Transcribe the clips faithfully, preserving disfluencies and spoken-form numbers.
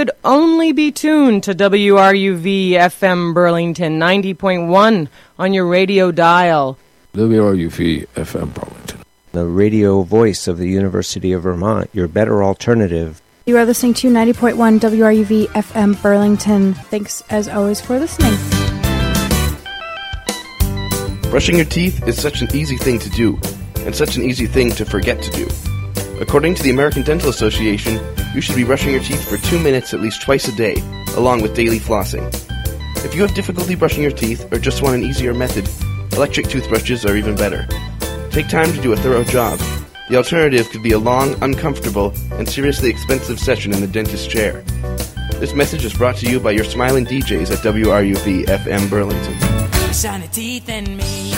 could only be tuned to W R U V F M Burlington ninety point one on your radio dial. W R U V F M Burlington, the radio voice of the University of Vermont, your better alternative. You are listening to ninety point one W R U V F M Burlington. Thanks, as always, for listening. Brushing your teeth is such an easy thing to do, and such an easy thing to forget to do. According to the American Dental Association, you should be brushing your teeth for two minutes at least twice a day, along with daily flossing. If you have difficulty brushing your teeth or just want an easier method, electric toothbrushes are even better. Take time to do a thorough job. The alternative could be a long, uncomfortable, and seriously expensive session in the dentist's chair. This message is brought to you by your smiling D Js at W R U V F M Burlington. Shiny teeth and me.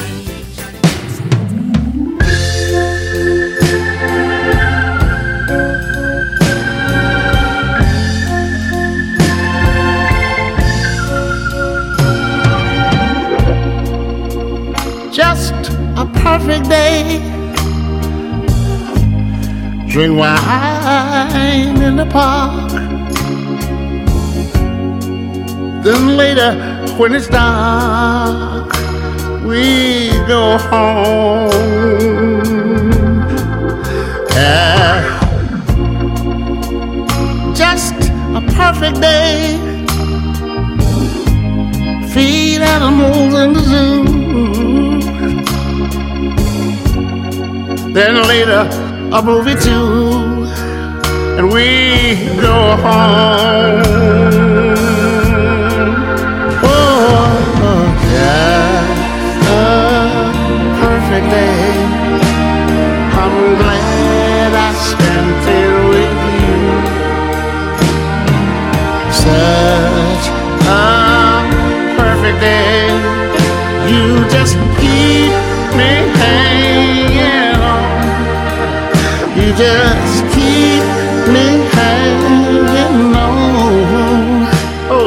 Just a perfect day. Drink wine in the park. Then later, when it's dark, we go home. Yeah. Just a perfect day. Feed animals in the zoo. Then later, a movie too, and we go home. Oh, yeah, a perfect day. I'm glad I spent it with you. Such a perfect day. You just keep me hanging on. You just keep me hanging on. Oh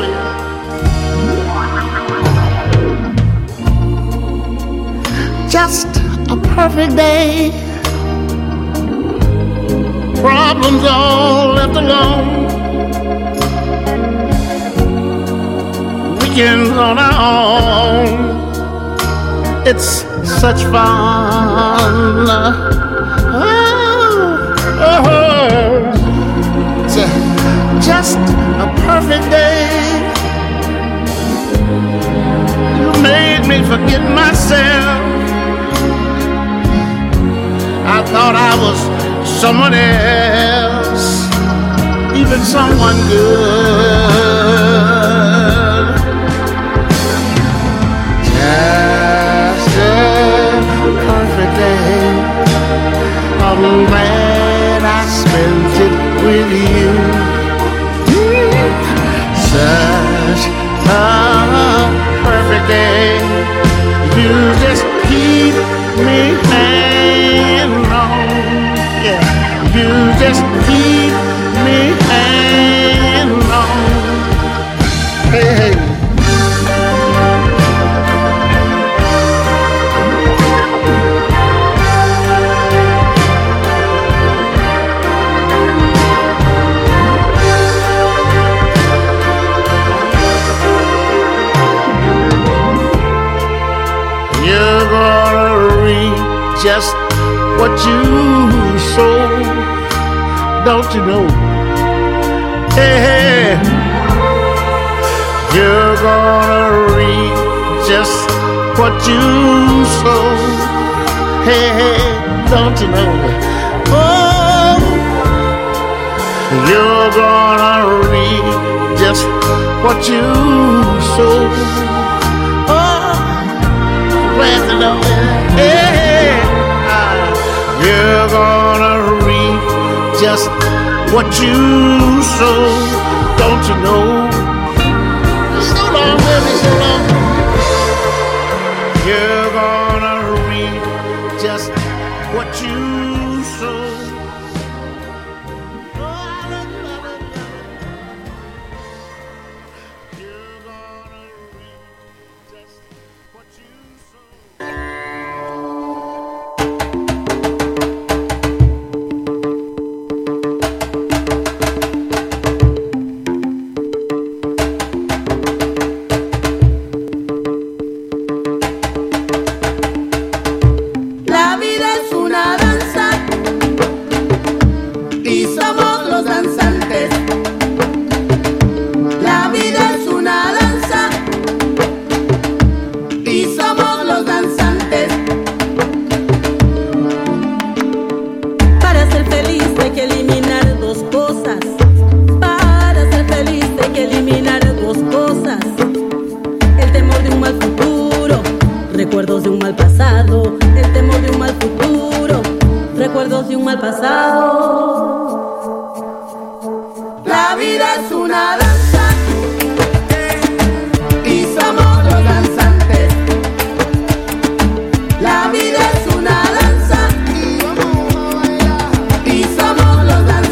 yeah. Just a perfect day. Problems all left alone. Weekends on our own. It's such fun. Oh, oh. Just a perfect day. You made me forget myself. I thought I was someone else, even someone good. Just a perfect day. I'm glad I spent it with you. Such a perfect day. You just keep me hanging on. Yeah, you just keep me hanging on. Hey, hey. Just what you sow, don't you know? Hey, hey, you're gonna reap just what you sow. Hey, hey, don't you know? Oh, you're gonna reap just what you sow. Oh, glad to know that. Hey. You're gonna reap just what you sow, don't you know? So long, baby, so long. You're gonna reap just what you sow. Oh, I love you, I love you, I love you. You're gonna reap just what you sow. mal pasado, el temor de un mal futuro, recuerdos de un mal pasado. La vida es una danza y somos los danzantes. La vida es una danza y somos los danzantes.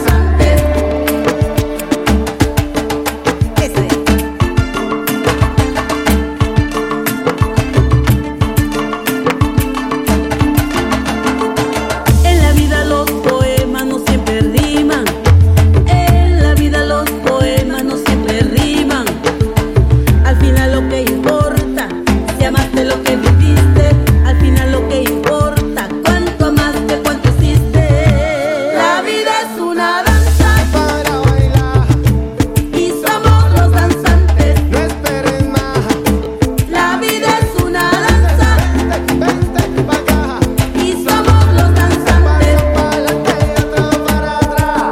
En la vida los poemas no siempre riman. En la vida los poemas no siempre riman. Al final lo que importa, si amaste lo que viviste. Al final lo que importa, cuánto amaste, cuánto hiciste. La vida es una danza para bailar y somos los danzantes. No esperes más. La vida es una danza, vente, vente para acá. Y somos los danzantes. Para adelante y atrás para atrás.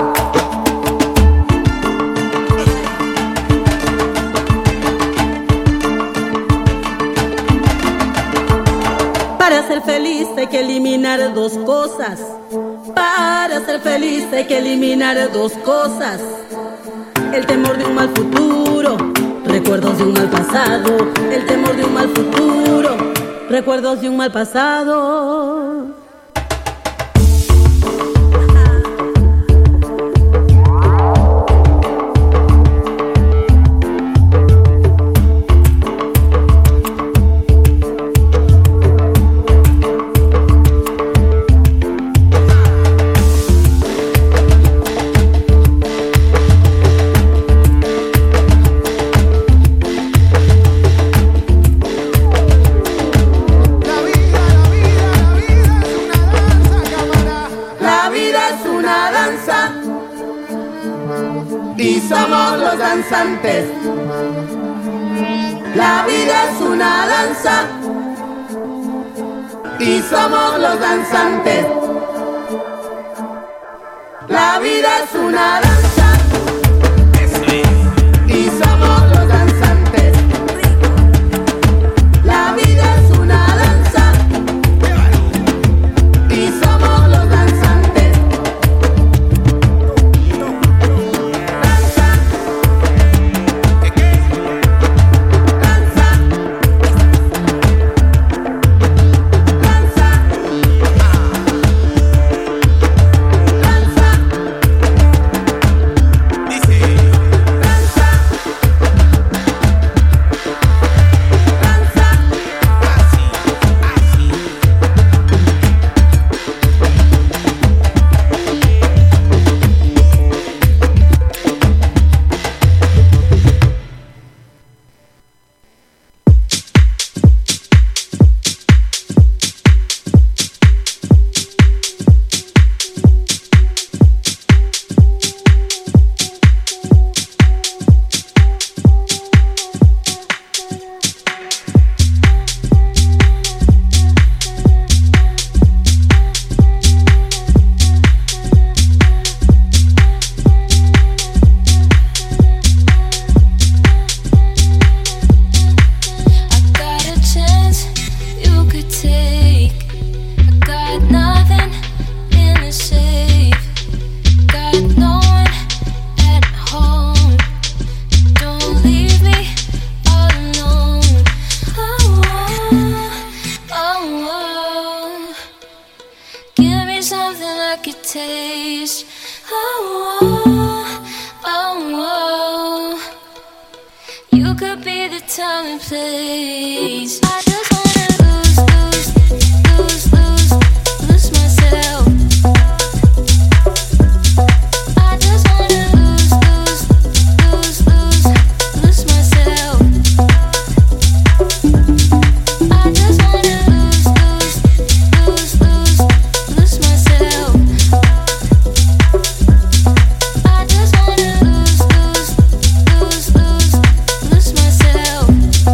Para ser feliz hay que eliminar dos cosas. Para ser feliz hay que eliminar dos cosas. El temor de un mal futuro, recuerdos de un mal pasado. El temor de un mal futuro, recuerdos de un mal pasado. La vida es una danza y somos los danzantes. La vida es una danza y somos los danzantes. La vida es una danza y somos los danzantes. La vida es una danza y somos los danzantes. Danza, danza, danza, danza. Dice danza, danza, así, así. I got a chance you could take. I got nothing in the safe. Got no one at home. Don't leave me all alone. Oh, oh, oh, oh. Give me something I could taste. Oh, oh, oh, oh. You could be the time and place. I just wanna lose, lose, lose, lose, lose myself. I just wanna lose, lose, lose, lose, lose myself. I just wanna lose, lose, lose, lose, lose myself. I just wanna lose, lose, lose, lose, lose myself.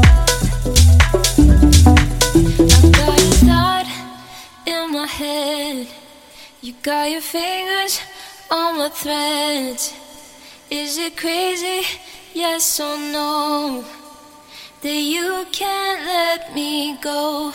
I've got a thought in my head. You got your fingers on my threads. Is it crazy? Yes or no? That you can't let me go.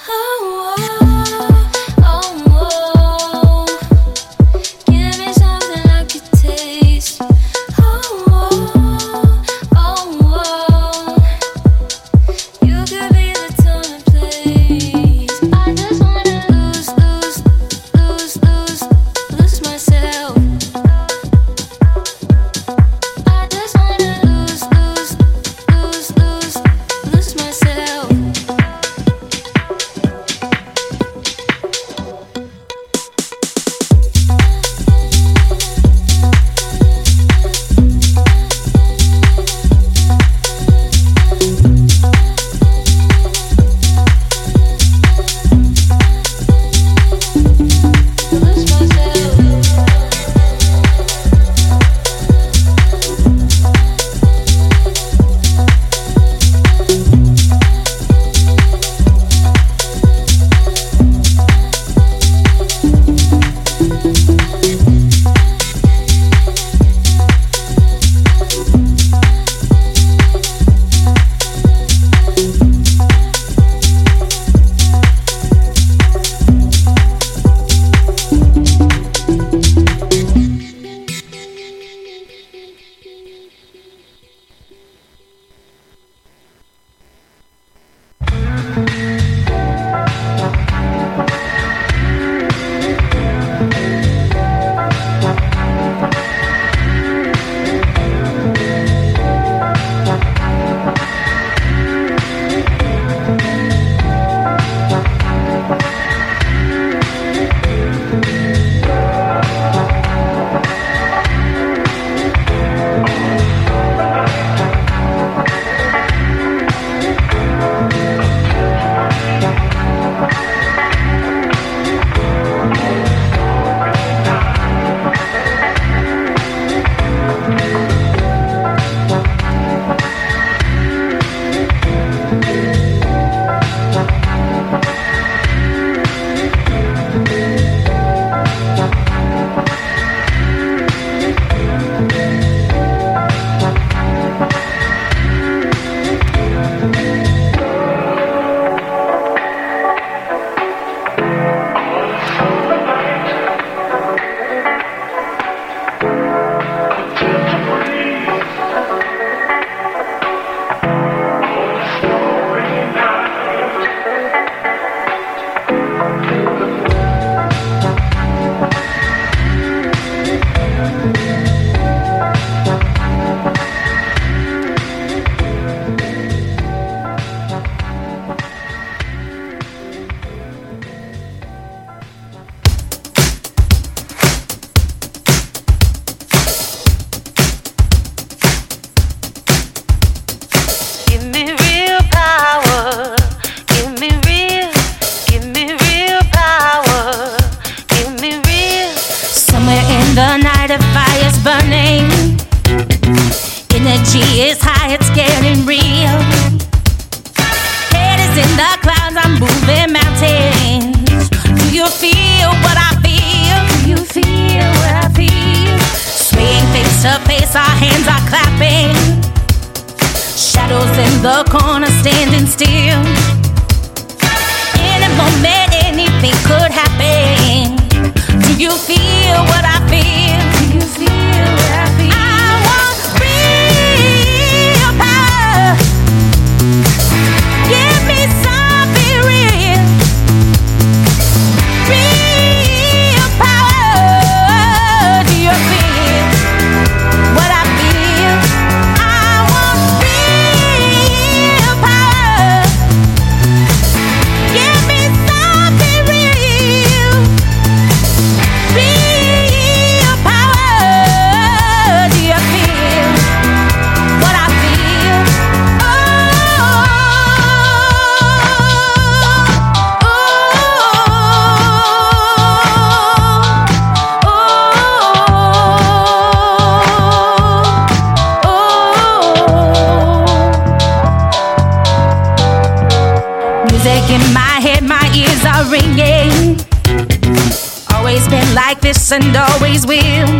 And always will.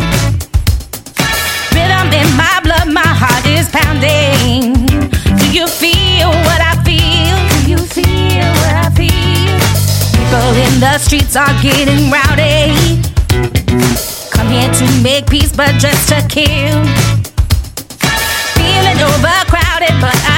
Rhythm in my blood, my heart is pounding. Do you feel what I feel? Do you feel what I feel? the streets are getting rowdy. Come here to make peace, but just to kill. Feeling overcrowded, but